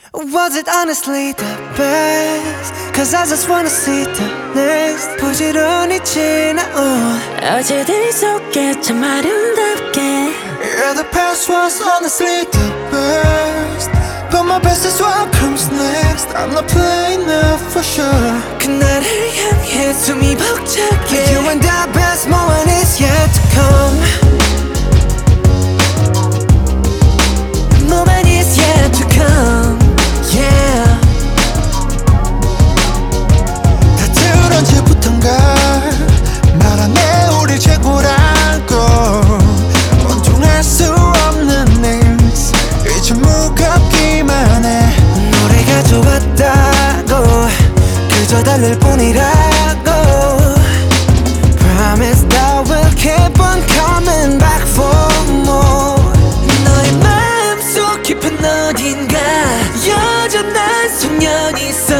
Was it honestly the best? Cause I just wanna see the next. 부지런히 지나온 어제들 속에 참 아름답게. Yeah, the past was honestly the best, but my best is what comes next. I'm not playing now for sure. 그날을 향해 숨이 벅차게. You and the best moment is yet to come. Moment is yet to come. Yeah. 다들 언제부턴가 말하네 우리 최고라고. 원통할 수 없는 news 이제 무겁기만 해. 노래가 좋았다고 그저 달랠 뿐이라고. Promise that we'll keep on coming back for more. 너의 마음속 깊은 어딘가 여전한 소년이 있어.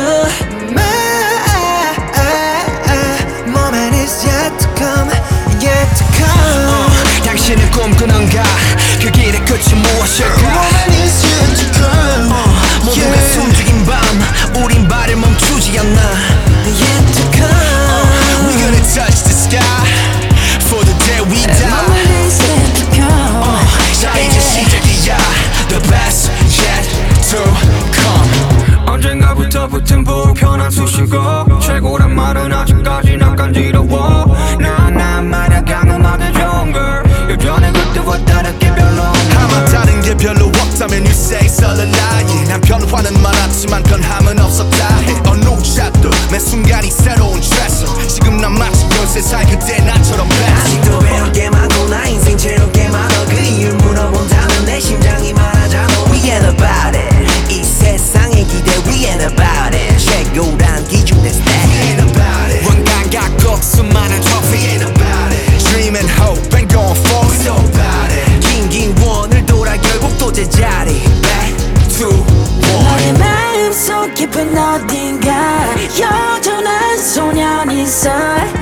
My moment is yet to come, yet to come. 당신은 꿈꾸는가 그 길의 끝이 무엇일까. Moment is yet to come. 모두가 숨죽인 밤 우린 발을 멈추지 않나. Yet to come. We're gonna touch the sky for the day we die. Moment is yet to come. 자 이제 시작이야. The best yet to come. 언젠가부터 붙은 불편한 수식어. 최고란 말은 아직까지 난 간지러워. 난 말야간 음악의 좋은 걸 예전에 그때와 다르게 별로 아마 다른 게 별로 없다면 you say it's all a lie. 난 변화는 많았지만 변함은 없었다 해. 어느 샷도 매 순간이 새로운 트레서. 지금 난 마치 13살 그때 나처럼 best. 아직도 배울 게 많고 나 인생 채울 게 많아. 그 이유를 물어본다면 내 심장이 말하잖아. We ain't about it. 이 세상의 기대 We ain't about it. 최고란 기준 내 스타일. We ain't about it. 원감각도 수많은 trophy. We ain't about it. Dream and hope and going for it. So about it. 긴긴 원을 돌아 결국 또 제자리. Back to 너의 one. 마음속 깊은 어딘가 여전한 소년이 있어.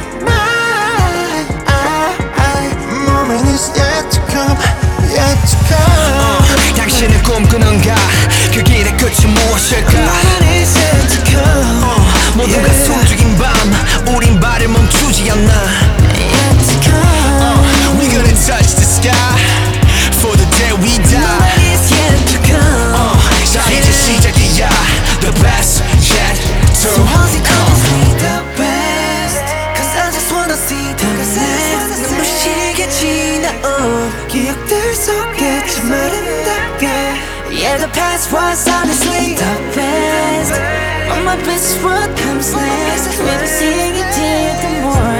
Moment is yet to come, yet to come. 당신은 꿈꾸는가 그 길의 끝이 무엇일까. Moment is yet to come. 모두가 숨죽인 밤 우린 발을 멈추지 않나. Yet to come. We're gonna touch the sky for the day we die. Moment is yet to come. 자 이제 시작이야. The best yet to So was it come. honestly the best? Cause I just wanna see the next. 눈부시게 지나온 기억들 속에 참 아름답게. Yeah, the past was honestly the best, But my best is what comes next. We'll be seeing it till the morning.